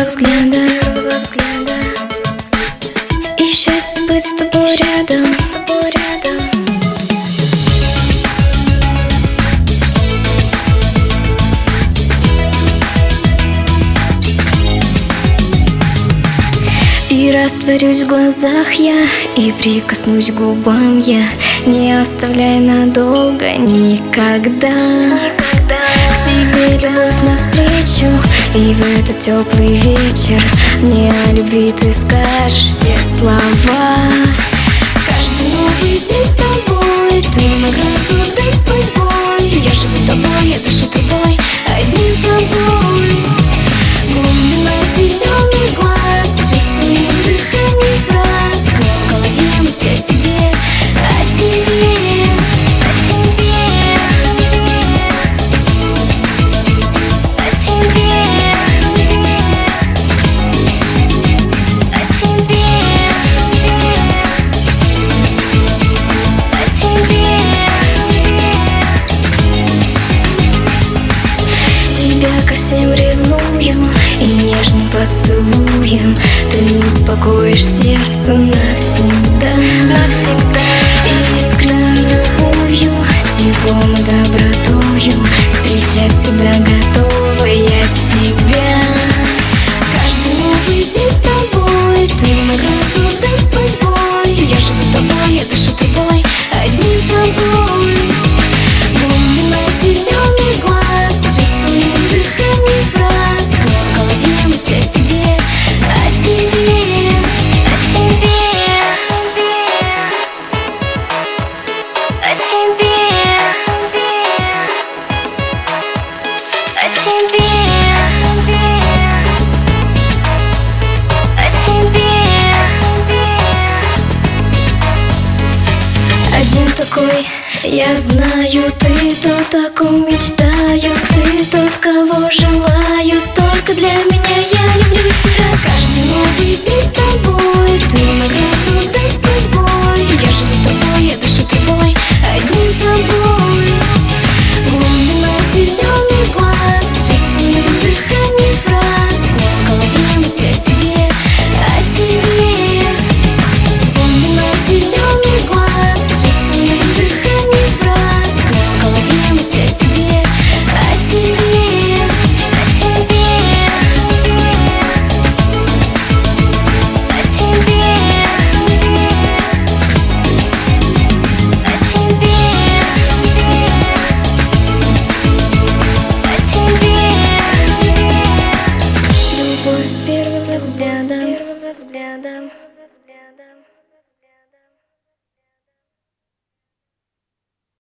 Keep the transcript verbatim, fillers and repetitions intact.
взгляда, и счастье быть с тобой рядом. И растворюсь в глазах я, и прикоснусь к губам я, не оставляй надолго никогда. К тебе любовь навстречу, и в этот теплый вечер мне о любви ты скажешь все слова. Каждый новый день с тобой, ты наградой судьбой. Я живу тобой, я дышу тобой, одним тобой. Глубина зеленый глаз, чувствую дыхание фраз. В голове мысли о тебе, о тебе, о тебе, о тебе, о тебе, о тебе. Тебя ко всем ревную, и нежным поцелуем ты успокоишь сердце навсегда, навсегда. И искренней любовью, теплом и добротою встречать всегда готова я тебя. Каждый новый день с тобой, ты наградой судьбой. Я живу тобой, я дышу тобой, одним тобой. Глубина зеленый глаз, чувствую дыхание фраз. В голове мысли о тебе, о тебе, о тебе, о тебе, о тебе, о тебе. Один такой, я знаю, ты тот, о ком мечтаю, ты тот, кого желаю. Только для меня я люблю тебя. Каждый новый день с тобой, ты награда.